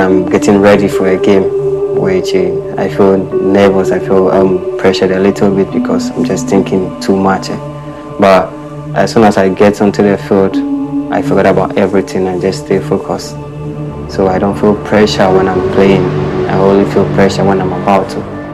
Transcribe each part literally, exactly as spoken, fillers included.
I'm getting ready for a game, which uh, I feel nervous, I feel um, pressured a little bit because I'm just thinking too much. Eh? But as soon as I get onto the field, I forget about everything and just stay focused. So I don't feel pressure when I'm playing. I only feel pressure when I'm about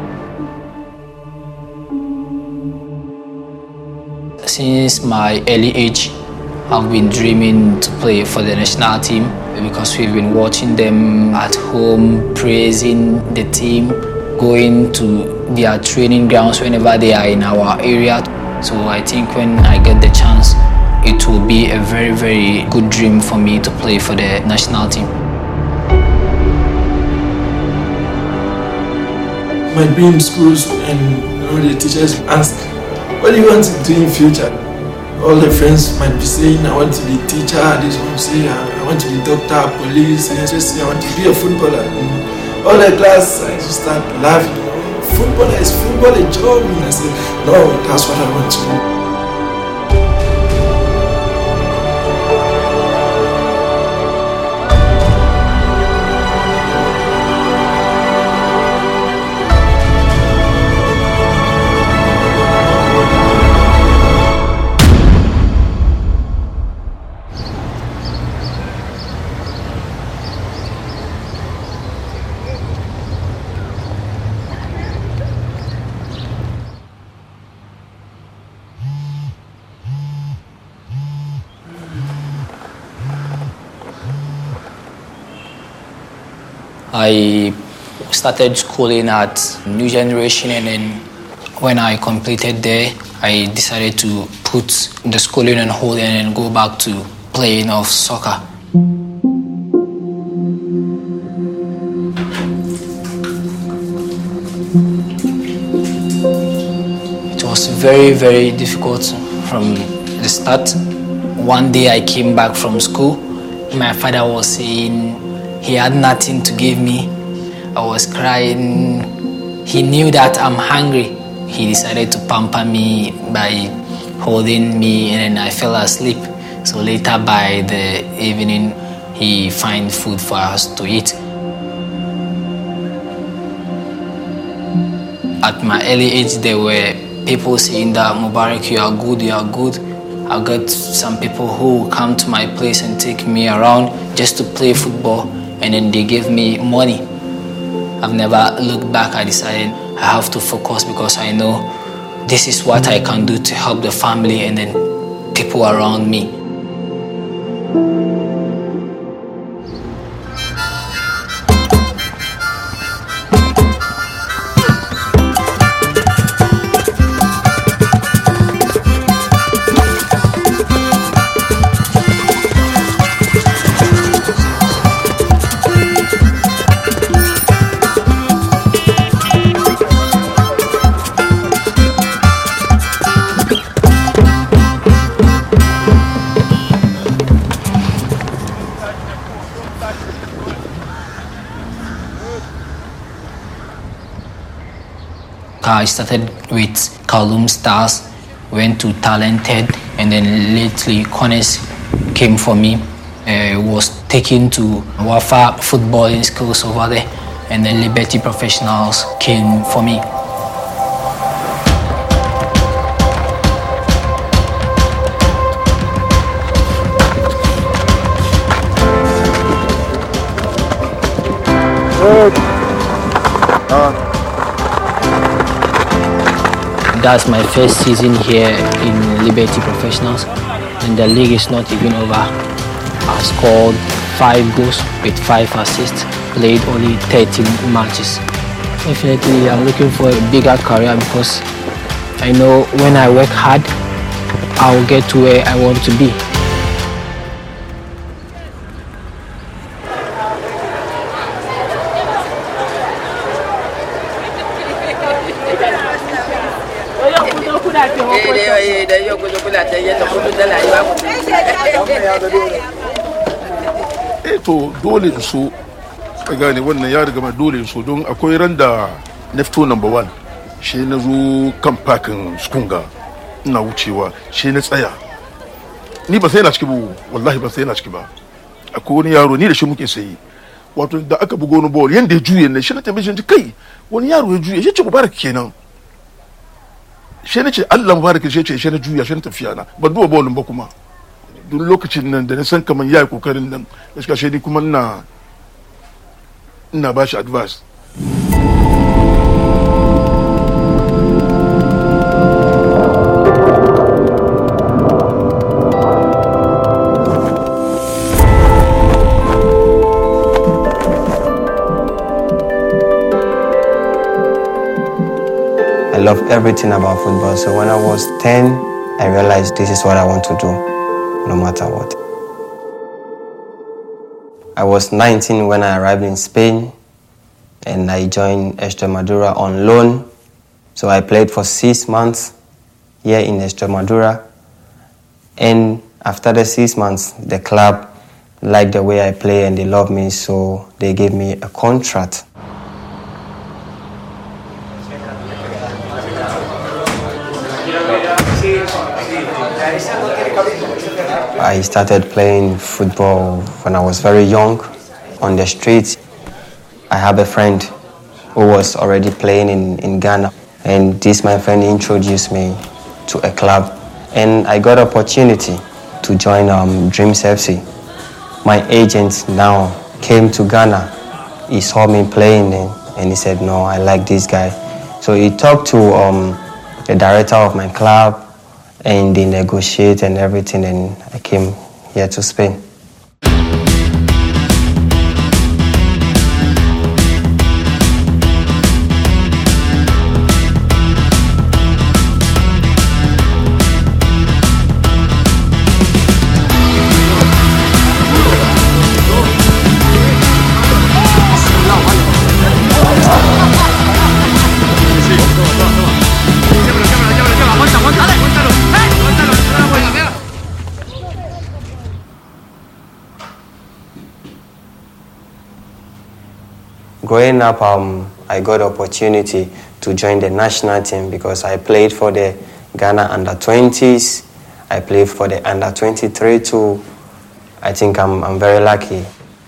to. Since my early age, I've been dreaming to play for the national team because we've been watching them at home, praising the team, going to their training grounds whenever they are in our area. So I think when I get the chance, it will be a very, very good dream for me to play for the national team. Might be in schools and all the teachers ask, what do you want to do in future? All the friends might be saying, I want to be a teacher, this one say, I want to be doctor, police, and just say, I want to be a footballer. And all the class, I just start laughing. Footballer, is football a job? And I said, no, that's what I want to do. I started schooling at New Generation, and then when I completed there, I decided to put the schooling on hold and then go back to playing of soccer. It was very, very difficult from the start. One day I came back from school. My father was saying he had nothing to give me. I was crying. He knew that I'm hungry. He decided to pamper me by holding me, and then I fell asleep. So later by the evening, he found food for us to eat. At my early age, there were people saying that, Mubarak, you are good, you are good. I got some people who come to my place and take me around just to play football, and then they gave me money. I've never looked back. I decided I have to focus because I know this is what I can do to help the family and then people around me. I started with Kowloon Stars, went to Talented, and then lately Corners came for me. I uh, was taken to Wafa footballing schools over there, and then Liberty Professionals came for me. Uh. That's my first season here in Liberty Professionals, and the league is not even over. I scored five goals with five assists, played only thirteen matches. Definitely, I'm looking for a bigger career because I know when I work hard, I'll get to where I want to be. To dole in so ka gane wannan ya riga ma dole in so don akwai ran da na fito number one shi na zo kan parkin skunga ina wucewa shi na tsaya ni ba sai na ciki ba wallahi ba sai na ciki ba akwai wani yaro ni da shi muke sayi wato da aka bugo no ball yanda ya juye ne shi na tambaye shi kai wani yaro ya juye shi ce mubarak kenan shi ne ce Allah mubarak shi ce shi na juya shi na tafiya na ba duba ballin ba kuma duk lokacin nan da na san kaman yayi kokarin nan gaskiya shi ni kuma ina ina ba shi advice. I love everything about football. So when I was ten, I realized this is what I want to do, no matter what. I was nineteen when I arrived in Spain, and I joined Extremadura on loan. So I played for six months here in Extremadura. And after the six months, the club liked the way I play and they loved me, so they gave me a contract. I started playing football when I was very young on the streets. I have a friend who was already playing in, in Ghana, and this my friend introduced me to a club, and I got opportunity to join um, Dreams F C. My agent now came to Ghana. He saw me playing and, and he said, no, I like this guy. So he talked to um, the director of my club, and they negotiate and everything, and I came here to Spain. Growing up, um, I got opportunity to join the national team because I played for the Ghana under twenties. I played for the under twenty-three too. I think I'm, I'm very lucky.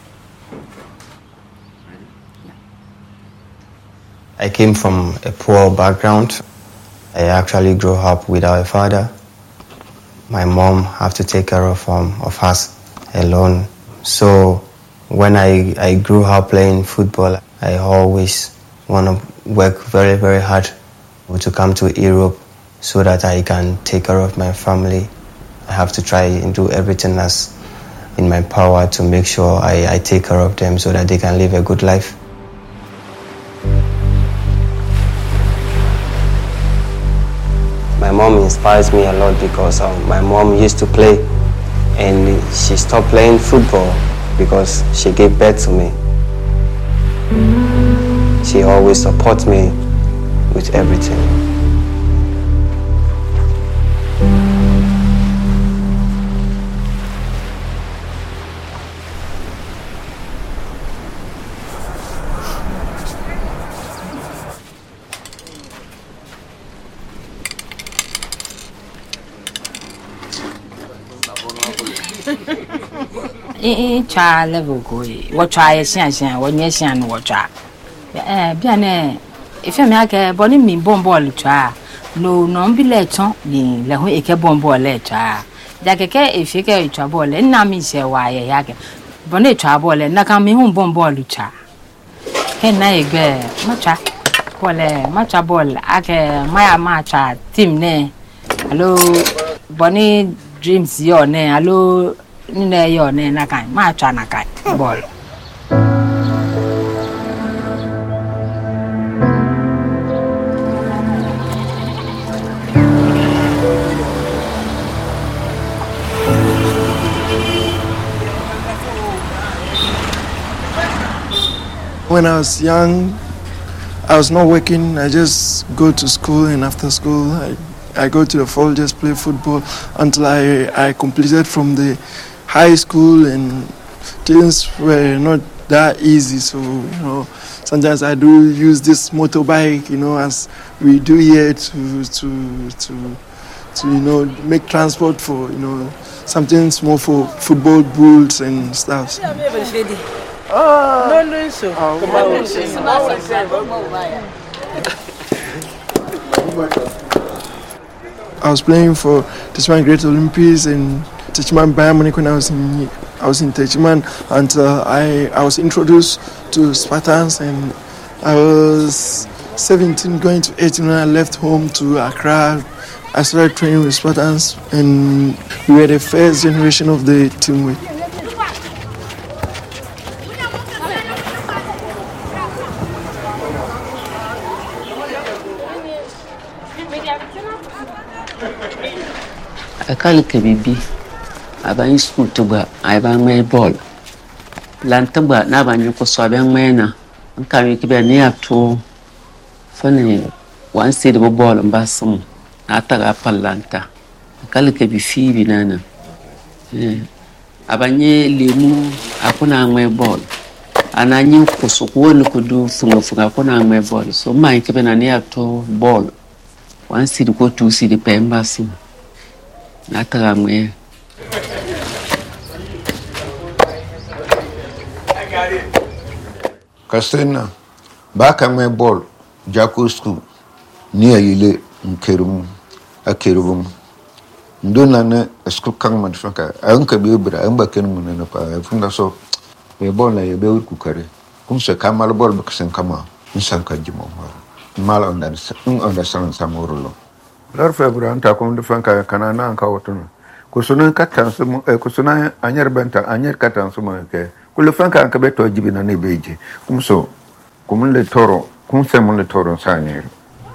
I came from a poor background. I actually grew up without a father. My mom had to take care of, um, of us alone. So when I, I grew up playing football, I always want to work very, very hard to come to Europe so that I can take care of my family. I have to try and do everything that's in my power to make sure I, I take care of them so that they can live a good life. My mom inspires me a lot because um, my mom used to play and she stopped playing football because she gave birth to me. She always supports me with everything. In child level go, what try a shan, what yes, and what try. Eh, bien, if you make a bonny me bomball try, no, non be let on, ni la who a bomball letter. Dakake, if you get trouble, and now me say why a yag. Bonnet trouble, and not come home bomball try. Can I bear mucha? Well, much a ball, ake my matcha, Tim ne. Hello, Bonnie Dreams your name, hello. Nne yo ne na kai ma cha na kai ball. When I was young, I was not working. I just go to school, and after school I I go to the fall, just play football until I I completed from the high school, and things were not that easy. So, you know, sometimes I do use this motorbike, you know, as we do here to, to, to, to you know, make transport for, you know, something small for football boots and stuff. Ah. No, no, so. I was playing for Techiman Great Olympics and Techiman Bayern Munich when I was in I was in Techiman until I I was introduced to Spartans, and I was seventeen going to eighteen when I left home to Accra. I started training with Spartans, and we were the first generation of the team. With akali ke bibi aban school to ba ai ba mai ball lan taba na ban yi ko so ban mai na an ka mi kibe ne ato fane wan sai da ball ba sun na ta ga pallanta akali ke bi fi bi nana eh abanye lemu akuna mai ball ananyi ko so ko ni ko du funga funga akuna mai ball so mai kibe na ne ato ball wan sai ko two sai da pemba sun Nataramwe. Kasena, baka me ball, Jaco school, near Yile, Nkerum, a Kerubum. Ndona a school kangman franka, Uncle Bibra, Amba Kenman and a pa, from the so, we born like a bell cookery. Kumsa Kamal ball because and Kama, in Sanka Jimo. Mal on that, understand some orolo. Lord February anta ko ndu fanka kana na anka wotono ko sunan katan sumo e ko sunan anyer benta anyer katan sumo ke ko le fanka anka beto jibina ne beji kum so kum le toro kum se mon le toro sanyer.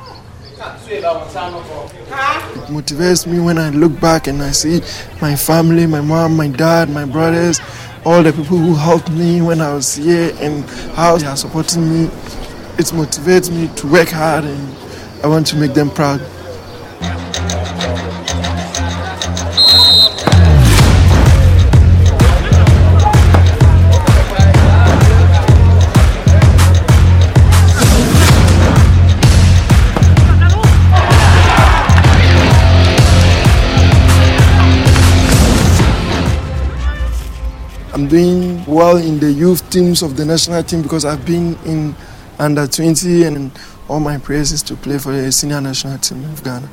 It motivates me when I look back and I see my family, my mom, my dad, my brothers, all the people who helped me when I was here and how they are supporting me. It motivates me to work hard, and I want to make them proud. I'm doing well in the youth teams of the national team because I've been in under twenty, and all my prayers is to play for the senior national team of Ghana.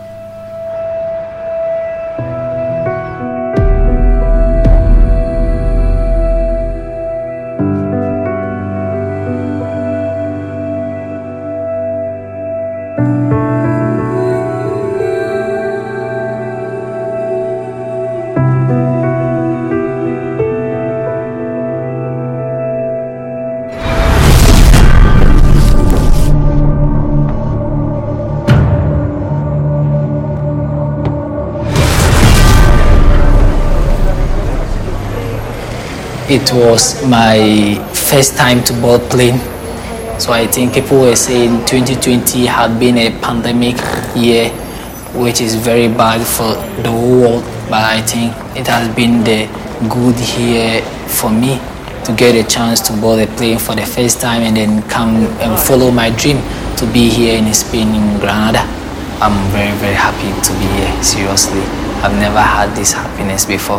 It was my first time to board plane, so I think people were saying twenty twenty had been a pandemic year, which is very bad for the whole world, but I think it has been the good year for me to get a chance to board a plane for the first time and then come and follow my dream to be here in Spain, in Granada. I'm very, very happy to be here, seriously. I've never had this happiness before.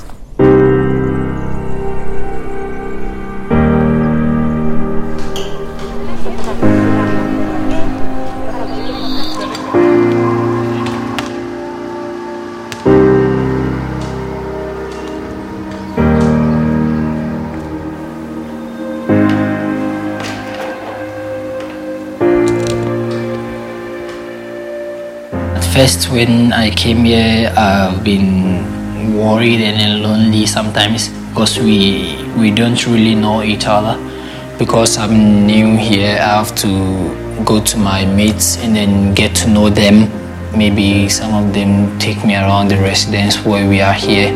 First, when I came here, I've been worried and lonely sometimes because we we don't really know each other. Because I'm new here, I have to go to my mates and then get to know them. Maybe some of them take me around the residence where we are here.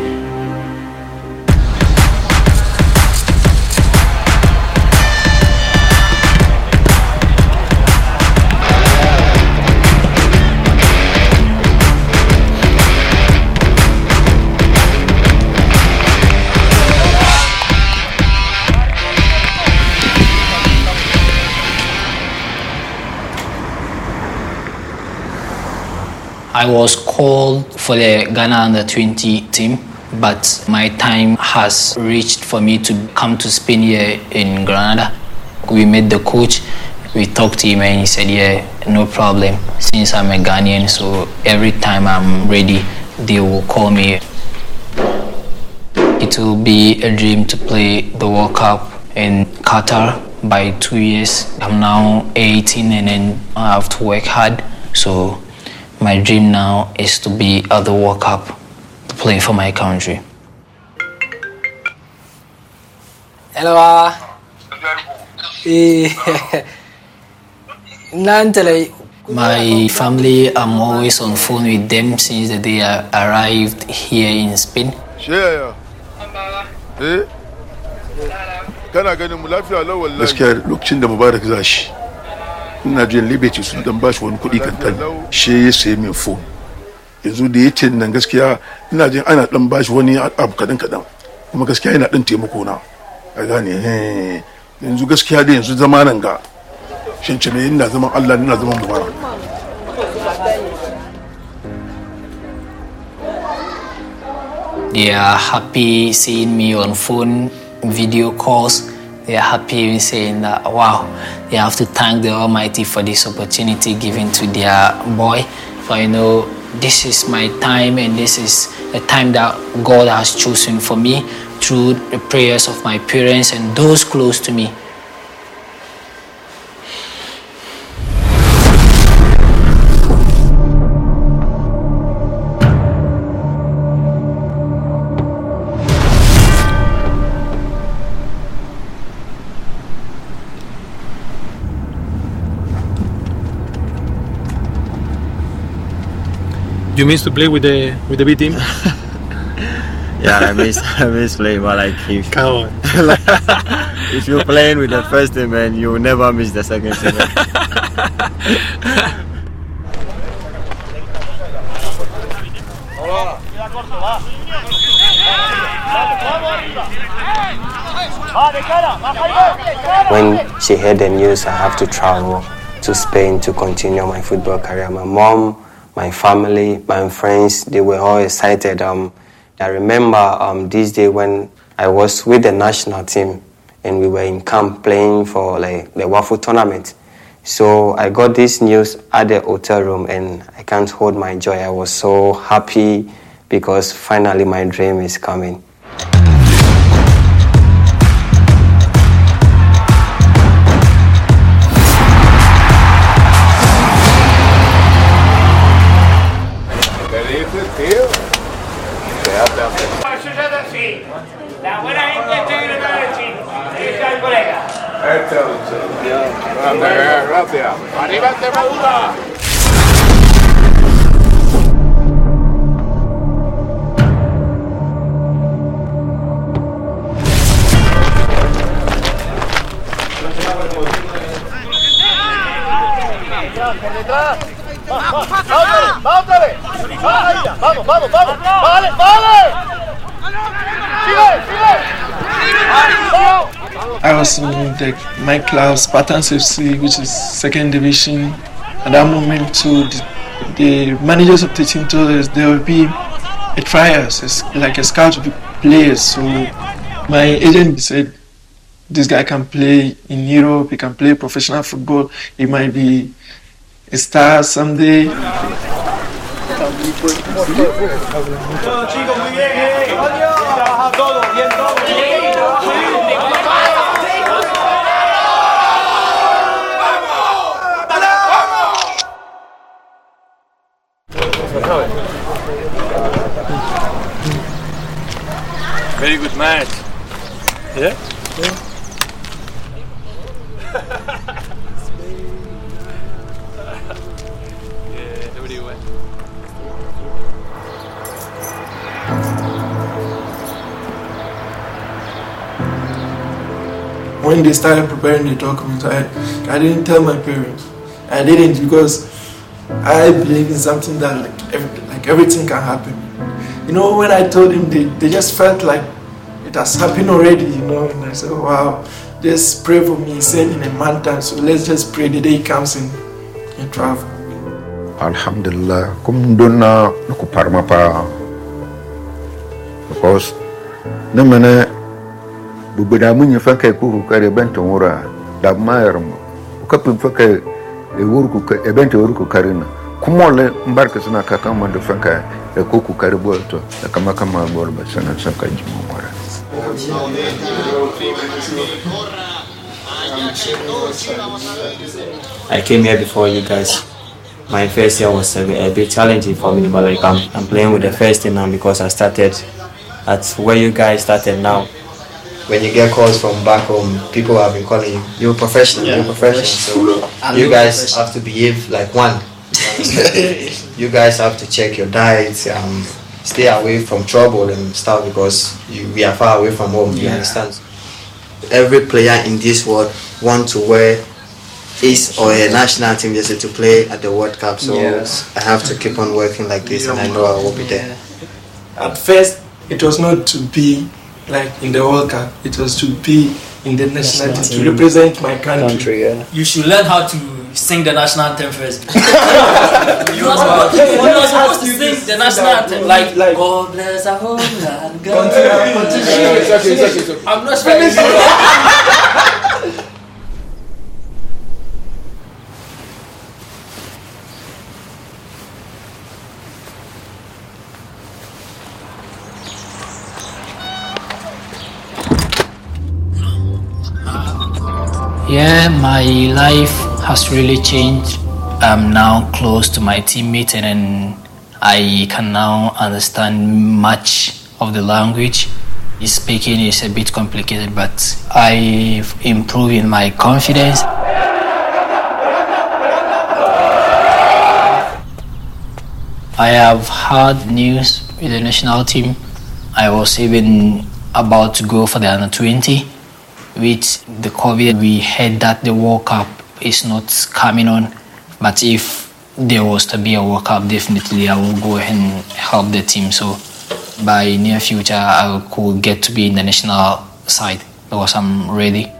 I was called for the Ghana under twenty team but my time has reached for me to come to Spain here in Granada. We met the coach, we talked to him and he said, yeah, no problem, since I'm a Ghanaian, so every time I'm ready, they will call me. It will be a dream to play the World Cup in Qatar by two years. I'm now eighteen and then I have to work hard. So my dream now is to be at the World Cup, to play for my country. Hello. My family, I'm always on phone with them since the day I arrived here in Spain. gaskiya lokacin da Mubarak za shi ina jin liberty sun dan bashi wani kuɗi kankan shi ya sayi min phone yanzu da yace nan gaskiya ina jin ana dan bashi wani abu kadan kadan kuma gaskiya yana dan taimako na a gane eh yanzu gaskiya da yanzu zamanan ga shin ce me ina zaman Allah ina zaman Mubarak. They are happy seeing me on phone, video calls. They are happy saying that, wow, they have to thank the Almighty for this opportunity given to their boy. For you know, this is my time and this is the time that God has chosen for me through the prayers of my parents and those close to me. You miss to play with the with the B team? Yeah, I miss I miss playing, but like if Come on. like, if you're playing with the first team, man, you will never miss the second team. When she heard the news, I have to travel to Spain to continue my football career. My mom, my family, my friends, they were all excited. Um, I remember um, this day when I was with the national team and we were in camp playing for like the waffle tournament. So I got this news at the hotel room and I can't hold my joy. I was so happy because finally my dream is coming. I was in the, my club, Spartans F C, which is second division. At that moment, too, the, the managers of the team told us there will be a trials, it's like a scout of players. So my agent said, this guy can play in Europe, he can play professional football, he might be a star someday. Very good match. Yeah? Yeah. Yeah, nobody went. When they started preparing the documents, I, I didn't tell my parents. I didn't because I believe in something that like, every, like everything can happen. You know, when I told them, they, they just felt like it has happened already, you know, and I said, wow, just pray for me. He said in a month time, so let's just pray the day he comes in and travel. Alhamdulillah, kum donna ku parma pa Because no man Bubida Munya Faka Kuku carry bent on Wura, that Myram, Captain Faka, a work, a bent Uruku Karina. Kumole Mbarkasana Kakama de Franka, a Kuku Kariboto, the Kamakama Borba, Sana Sakaji Mora. I came here before you guys. My first year was a, a bit challenging for me, but like I'm, I'm playing with the first team now because I started at where you guys started now. When you get calls from back home, people have been calling you, you're professional, yeah, you're professional. So you guys have to behave like one. You guys have to check your diets, um, stay away from trouble and stuff because you, we are far away from home, yeah. You understand? Every player in this world wants to wear his or a national team jersey to play at the World Cup, so yes. I have to keep on working like this, yeah, and I know I will be there. At first, it was not to be like in the World Cup, it was to be in the national team, to represent my country. country yeah. You should learn how to sing the national anthem first. you are supposed to sing the national anthem like, like God bless our homeland. God continue. I'm not sure. Yeah, my life has really changed. I'm now close to my teammates and I can now understand much of the language. Speaking is a bit complicated, but I've improved in my confidence. I have had news with the national team. I was even about to go for the under twenty. With the COVID, we heard that the World Cup is not coming on. But if there was to be a World Cup, definitely I will go ahead and help the team. So by near future, I could get to be in the national side because I'm ready.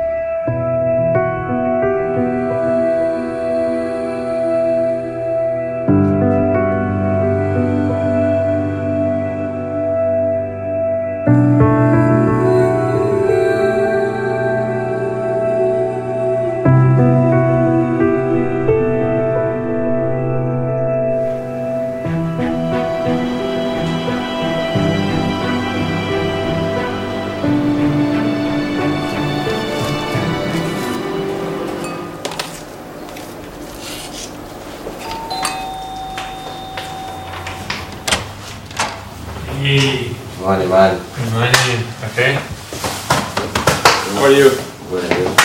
Hey. Morning, man. Good morning. Okay. How are you? Good, good.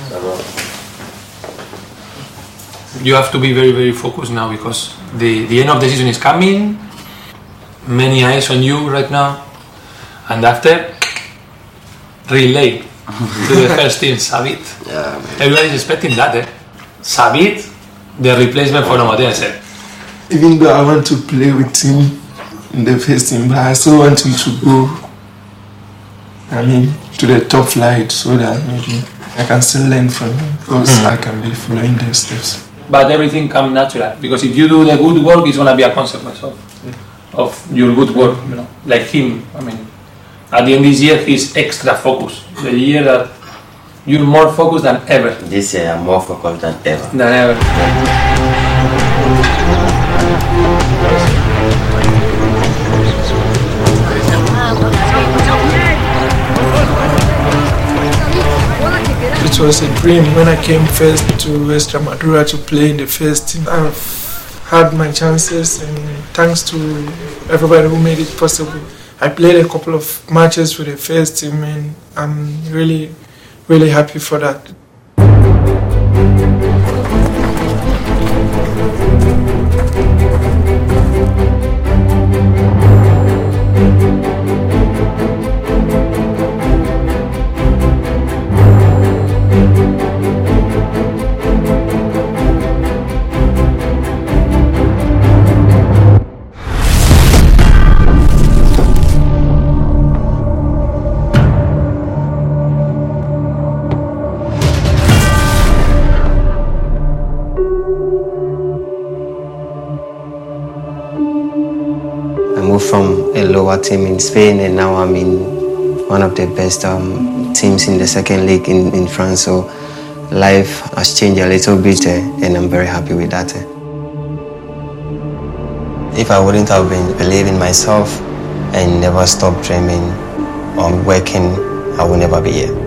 You have to be very, very focused now because the, the end of the season is coming. Many eyes on you right now. And after, relay to the first team, Sabit. Yeah, man. Everybody's expecting that, eh? Sabit, the replacement for Amadea said. Even though I want to play with him in the first team, but I still want him to go, I mean, to the top flight so that maybe I can still learn from him because mm. I can be following their steps. But everything comes natural because if you do the good work, it's gonna be a consequence of of your good work. You know, like him. I mean, at the end of this year, he's extra focused. The year that you're more focused than ever. This year, I'm more focused than ever. Than ever. It was a dream when I came first to Extremadura to play in the first team. I've had my chances and thanks to everybody who made it possible. I played a couple of matches with the first team and I'm really, really happy for that. moved from a lower team in Spain, and now I'm in one of the best um, teams in the second league in, in France. So life has changed a little bit, uh, and I'm very happy with that. Uh. If I wouldn't have been believing myself and never stopped dreaming or working, I would never be here.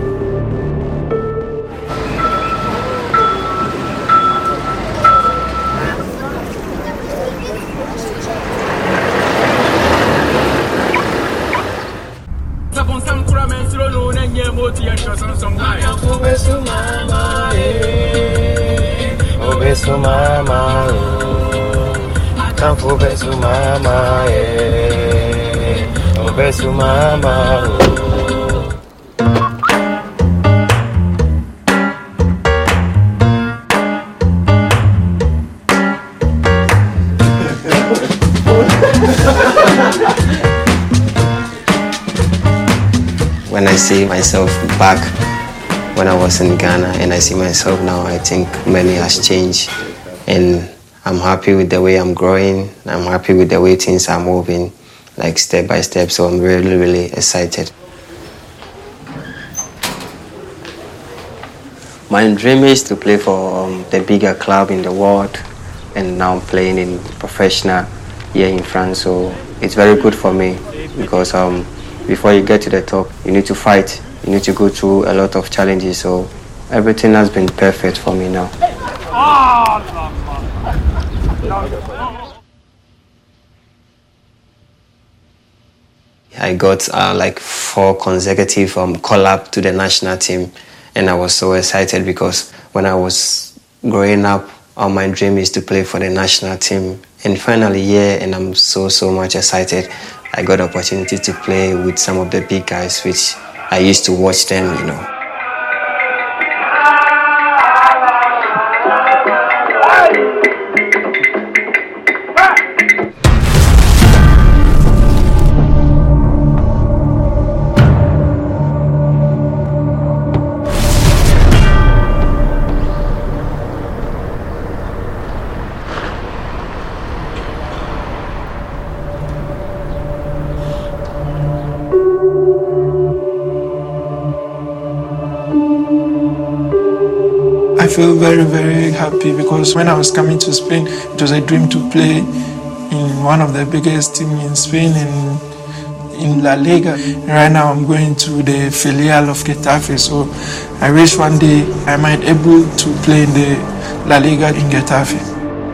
When I see myself back when I was in Ghana and I see myself now, I think many has changed, and I'm happy with the way I'm growing. I'm happy with the way things are moving, like step by step. So I'm really, really excited. My dream is to play for um, the bigger club in the world, and now I'm playing in professional here in France. So it's very good for me because um, before you get to the top, you need to fight. You need to go through a lot of challenges. So everything has been perfect for me now. I got uh, like four consecutive um, call-up to the national team, and I was so excited because when I was growing up, uh, my dream is to play for the national team. And finally, yeah, and I'm so, so much excited. I got the opportunity to play with some of the big guys, which I used to watch them, you know. I feel very, very happy because when I was coming to Spain, it was a dream to play in one of the biggest teams in Spain, in, in La Liga. Right now I'm going to the filial of Getafe, so I wish one day I might be able to play in the La Liga in Getafe.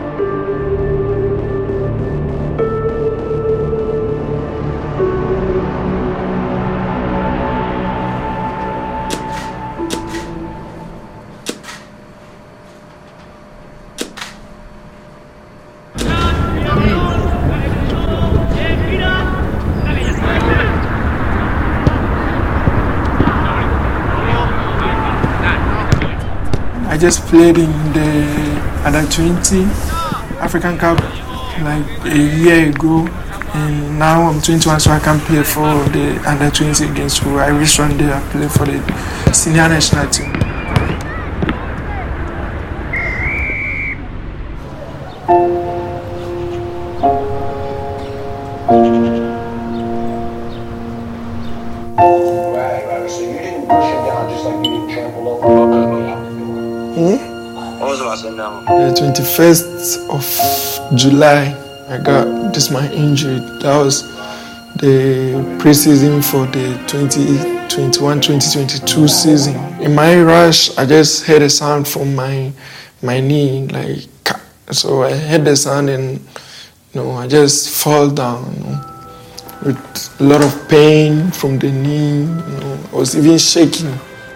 I just played in the under twenty African Cup like a year ago, and now I'm twenty-one, so I can play for the under twenty against who I wish one day I play for the senior national team. Right, right. So you didn't push him down just like you didn't trample over. What was the last one down? The twenty-first of July, I got this my injury. That was the preseason for the twenty twenty-one twenty twenty-two season. In my rush, I just heard a sound from my my knee, like, so I heard the sound and you know I just fall down, you know, with a lot of pain from the knee. You know, I was even shaking.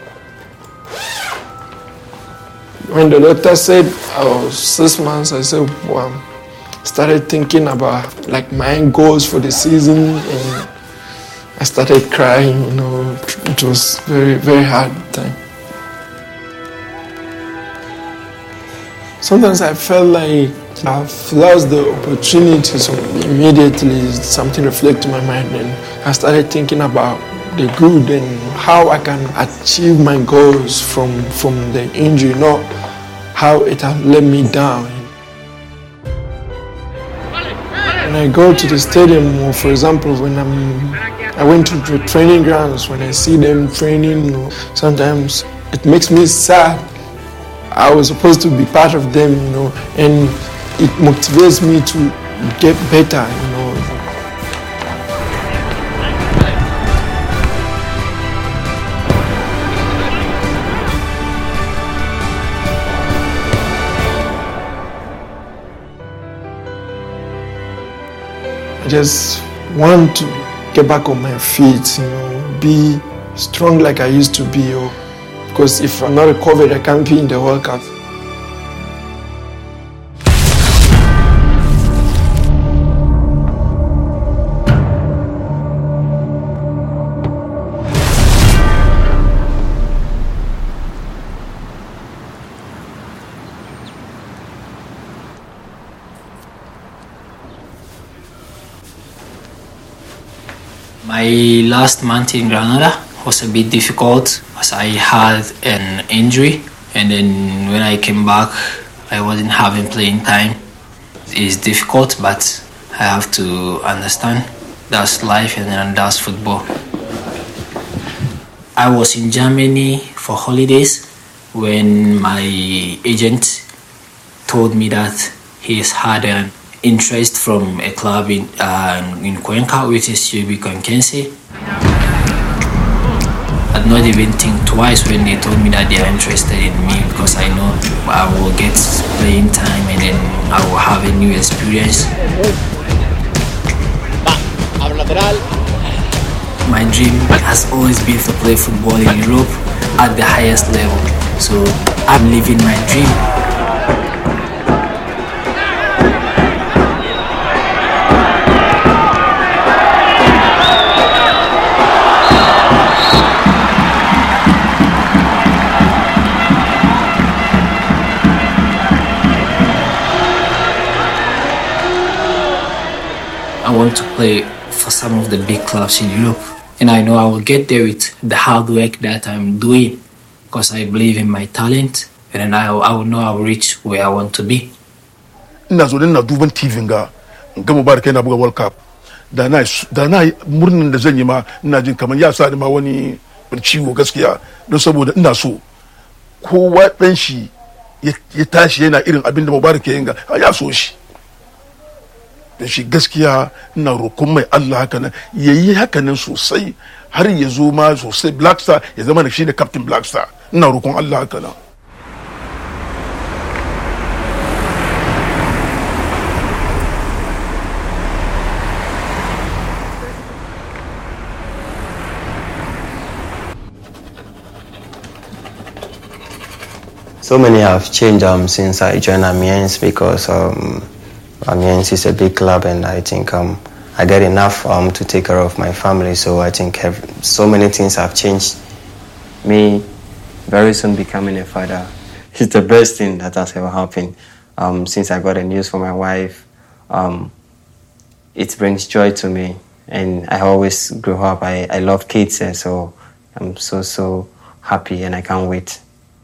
When the doctor said I was six months, I said, wow. Started thinking about like my goals for the season, and I started crying. You know, it was very, very hard time. Sometimes I felt like I've lost the opportunity, so immediately something reflected in my mind, and I started thinking about the good and how I can achieve my goals from, from the injury, not how it has let me down. And I go to the stadium, or for example, when I'm, I went to the training grounds, when I see them training, sometimes it makes me sad. I was supposed to be part of them, you know, and it motivates me to get better, you know. I just want to get back on my feet, you know, be strong like I used to be. You know, because if I'm not recovered, I can't be in the World Cup. My last month in Granada was a bit difficult as I had an injury, and then when I came back I wasn't having playing time. It's difficult, but I have to understand that's life and then that's football. I was in Germany for holidays when my agent told me that he's had an interest from a club in uh, in Cuenca, which is U B Conquense. I did not even think twice when they told me that they are interested in me, because I know I will get playing time and then I will have a new experience. My dream has always been to play football in Europe at the highest level, so I'm living my dream. I want to play for some of the big clubs in Europe, and I know I will get there with the hard work that I'm doing, because I believe in my talent, and then I, I will know I will reach where I want to be. Ina zo na duban T V ga ga Mubarak yana buga World Cup da na da na murnin da zan yi ma ina jin kamar ya sa ni ma wani ciwo gaskiya, don saboda ina so kowa dan shi ya tashi yana irin abin da Mubarak ya yin ga ya so shi. Da shi gaskiya ina roƙon mai Allah haka nan yayi haka nan sosai har ya zo ma sosai Black Star ya zama da shi da captain Black Star. Ina roƙon Allah haka nan. So many have changed um, since I joined Amiens, because um, Amiens is a big club, and I think um, I get enough um, to take care of my family. So I think have, so many things have changed. Me very soon becoming a father, it's the best thing that has ever happened. Um, since I got the news from my wife, um, it brings joy to me. And I always grew up, I, I love kids, and so I'm so, so happy, and I can't wait.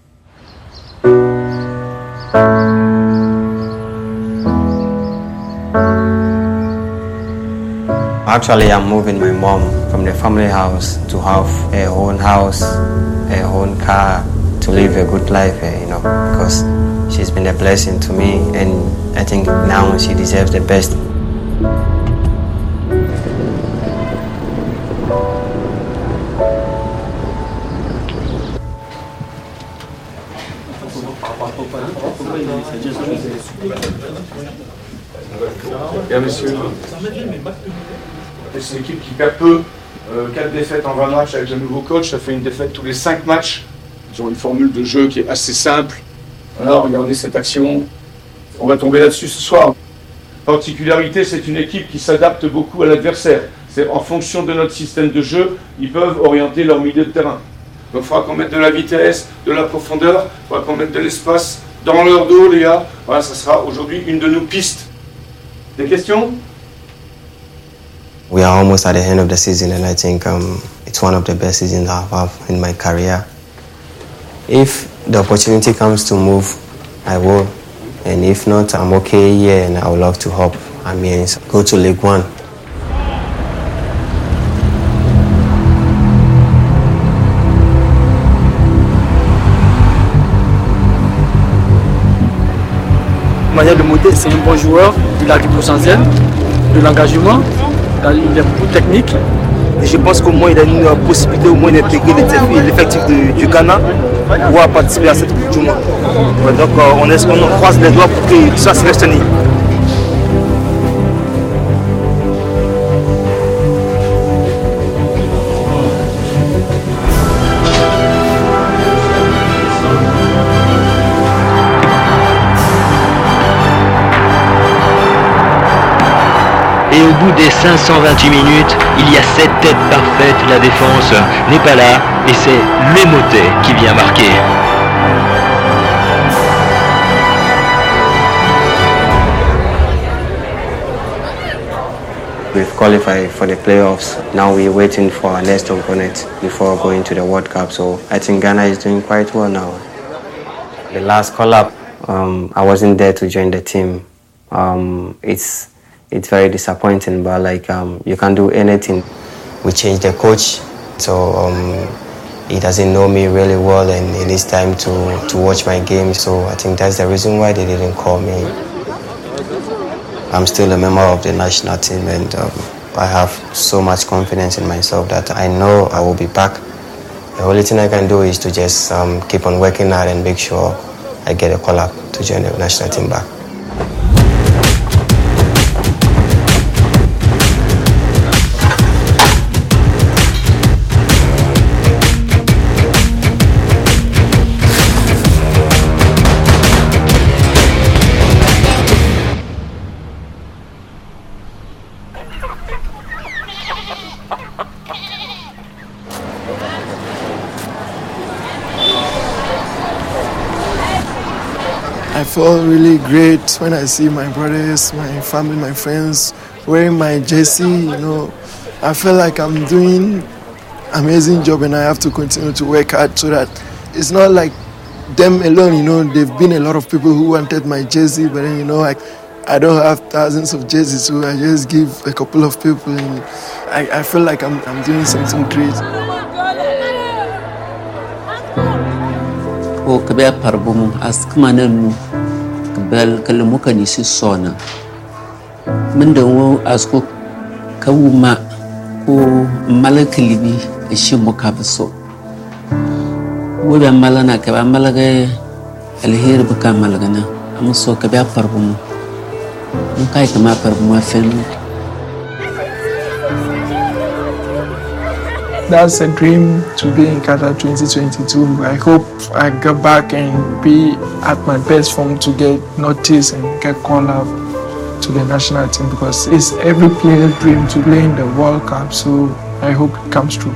Actually, I'm moving my mom from the family house to have her own house, her own car, to live a good life, you know, because she's been a blessing to me, and I think now she deserves the best. Bien, monsieur. C'est une équipe qui perd peu, euh, quatre défaites en vingt matchs avec le nouveau coach, ça fait une défaite tous les cinq matchs. Ils ont une formule de jeu qui est assez simple. Alors, regardez cette action, on va tomber là-dessus ce soir. Particularité, c'est une équipe qui s'adapte beaucoup à l'adversaire. C'est en fonction de notre système de jeu, ils peuvent orienter leur milieu de terrain. Donc il faudra qu'on mette de la vitesse, de la profondeur, il faudra qu'on mette de l'espace dans leur dos, les gars. Voilà, ça sera aujourd'hui une de nos pistes. Des questions? We are almost at the end of the season, and I think um, it's one of the best seasons I've had in my career. If the opportunity comes to move, I will. And if not, I'm okay here, and I would love to help Amiens, go to League One. Manière de monter, c'est un bon joueur, il a du potentiel, de l'engagement, il est beaucoup technique. Et je pense qu'au moins il a une possibilité au moins d'intégrer l'effectif du Ghana pour participer à cette Coupe du Monde. Ouais, donc on, est, on croise les doigts pour qu'il soit sélectionné. Et au bout des cinq cent vingt-huit minutes, il y a cette tête parfaite, la défense n'est pas là, et c'est Le Motet qui vient marquer. We've qualified for the playoffs. Now we're waiting for our next opponent before going to the World Cup. So I think Ghana is doing quite well now. The last call-up, um, I wasn't there to join the team. Um, it's It's very disappointing, but like um, you can do anything. We changed the coach, so um, he doesn't know me really well, and it is time to, to watch my game. So I think that's the reason why they didn't call me. I'm still a member of the national team, and um, I have so much confidence in myself that I know I will be back. The only thing I can do is to just um, keep on working hard and make sure I get a call up to join the national team back. I feel really great when I see my brothers, my family, my friends wearing my jersey. You know, I feel like I'm doing amazing job, and I have to continue to work hard so that it's not like them alone. You know, there've been a lot of people who wanted my jersey, but then you know, like I don't have thousands of jerseys, so I just give a couple of people, and I, I feel like I'm I'm doing something great. O kabe parbumu askmananu bel kalmu kanisi sona mindawo asko kawuma ko malaklibi shimu kabso wobe malana kaba malaga alheri buka malagana amso kabe parbumu kai kama parbumu afenu. That's a dream to be in Qatar twenty twenty-two. I hope I get back and be at my best form to get noticed and get called up to the national team, because it's every player's dream to play in the World Cup. So I hope it comes true.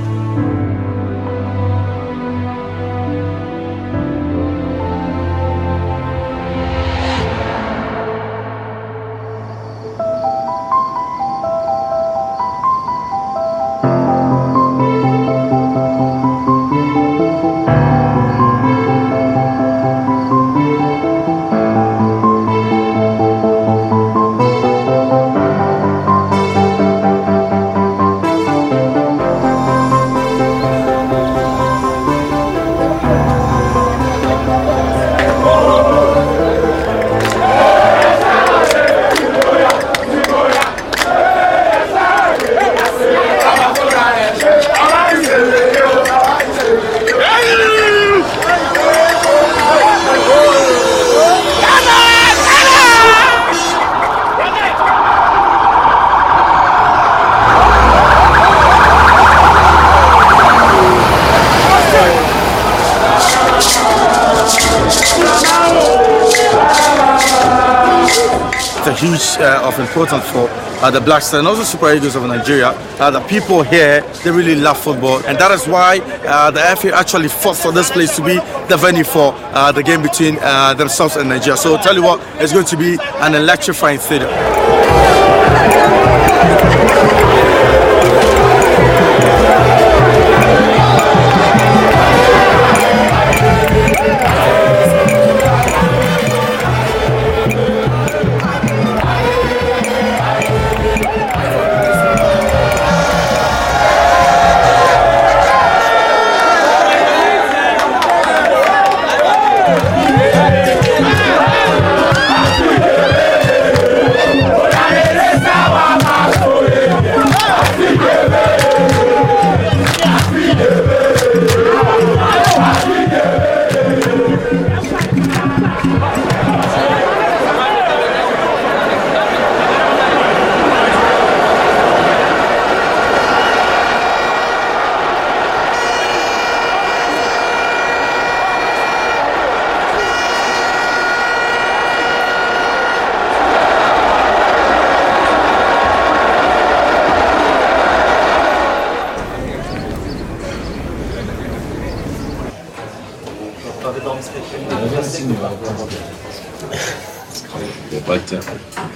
Huge uh, of importance for uh, the Black Stars and also Super Eagles of Nigeria. Uh, the people here, they really love football, and that is why uh, the F A actually fought for this place to be the venue for uh, the game between uh, themselves and Nigeria. So I'll tell you what, it's going to be an electrifying stadium. But uh,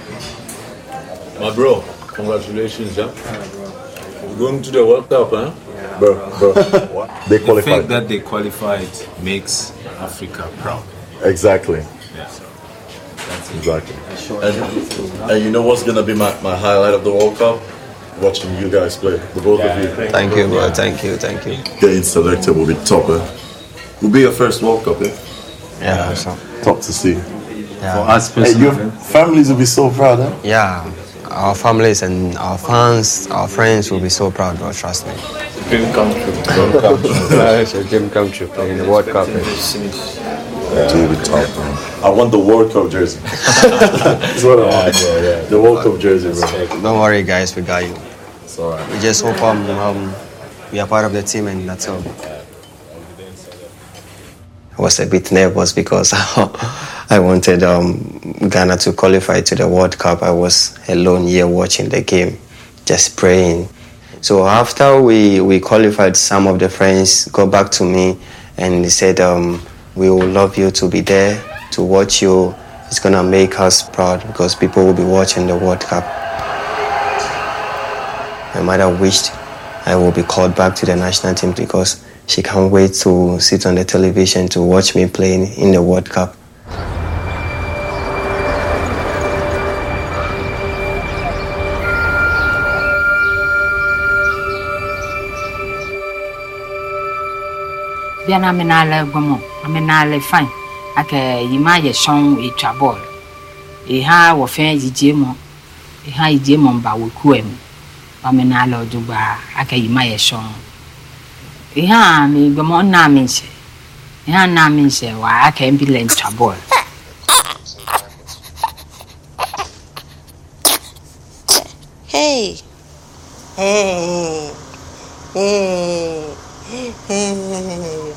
my bro, congratulations, huh? You're going to the World Cup, huh? Bro, bro. They The qualified. fact that they qualified makes Africa proud. Exactly. Yeah. Exactly. And, and you know what's gonna be my, my highlight of the World Cup? Watching you guys play, the both of you. Thank you, bro. Thank you, thank you. Getting selected will be top, eh? Will be your first World Cup, eh? Yeah, so. Top to see. Yeah. For us personally. Hey, your families will be so proud, eh? Yeah, our families and our fans, our friends will be so proud, bro. Trust me. Dream come true. Dream come true. It's a dream come true. Playing the World Cup. Yeah. It will be top, man. I want the World Cup jersey. That's what I want. Yeah, yeah, yeah. The World Cup jersey, bro. Don't worry, guys. We got you. It's alright. We just hope um, um, we are part of the team, and that's all. I was a bit nervous because I wanted um, Ghana to qualify to the World Cup. I was alone here watching the game, just praying. So after we, we qualified, some of the friends got back to me and they said, um, we would love you to be there to watch you. It's going to make us proud because people will be watching the World Cup. My mother wished I will be called back to the national team because she can't wait to sit on the television to watch me playing in the World Cup. Bien amenale gomo, amenale fine. Ake yima ye shon e twabol. E ha wo fen yije mo. E ha yije mo mba wo kuem. Amenale oduba ake yima ye shon. E ha mi gomo na mi se. E ha na mi se wa ake mbi len twabol. Hey. Hey. Hey. Hey.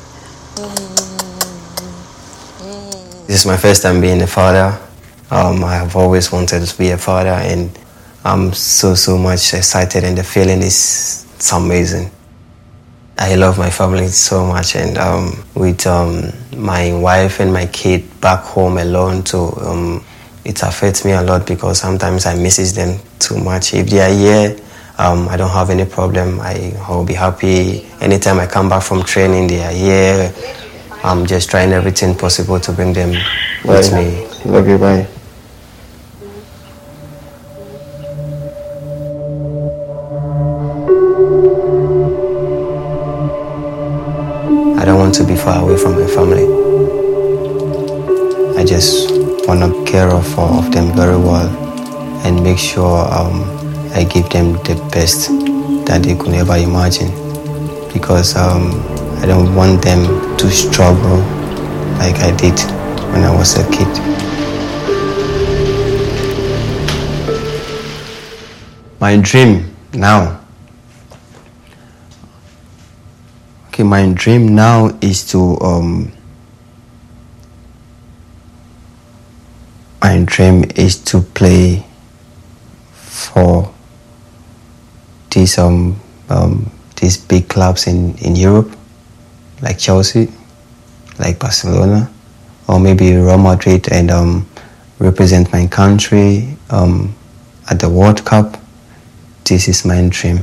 This is my first time being a father. Um, I have always wanted to be a father, and I'm so, so much excited, and the feeling is it's amazing. I love my family so much, and um, with um, my wife and my kid back home alone too, um, it affects me a lot because sometimes I miss them too much. If they are here, um, I don't have any problem. I will be happy. Anytime I come back from training, they are here. I'm just trying everything possible to bring them with Bye. me. Love you, bye. I don't want to be far away from my family. I just want to care of, of them very well and make sure um, I give them the best that they could ever imagine. Because um, I don't want them to struggle like I did when I was a kid. My dream now. Okay, my dream now is to um my dream is to play for these um um these big clubs in, in Europe, like Chelsea, like Barcelona, or maybe Real Madrid, and um represent my country um at the World Cup. This is my dream.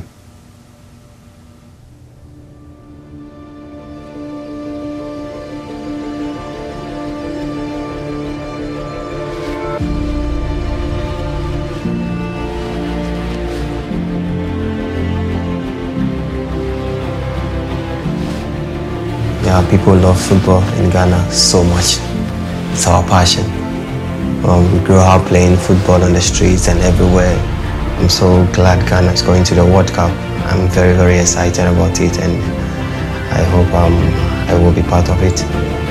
Yeah, people love football in Ghana so much. It's our passion. Um, we grew up playing football on the streets and everywhere. I'm so glad Ghana is going to the World Cup. I'm very, very excited about it, and I hope um, I will be part of it.